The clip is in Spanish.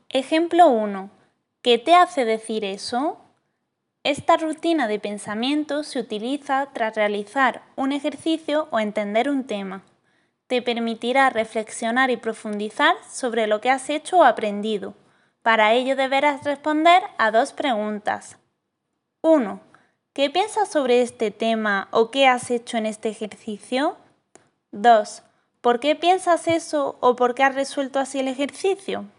Ejemplo 1. ¿Qué te hace decir eso? Esta rutina de pensamiento se utiliza tras realizar un ejercicio o entender un tema. Te permitirá reflexionar y profundizar sobre lo que has hecho o aprendido. Para ello deberás responder a 2 preguntas. 1. ¿Qué piensas sobre este tema o qué has hecho en este ejercicio? 2. ¿Por qué piensas eso o por qué has resuelto así el ejercicio?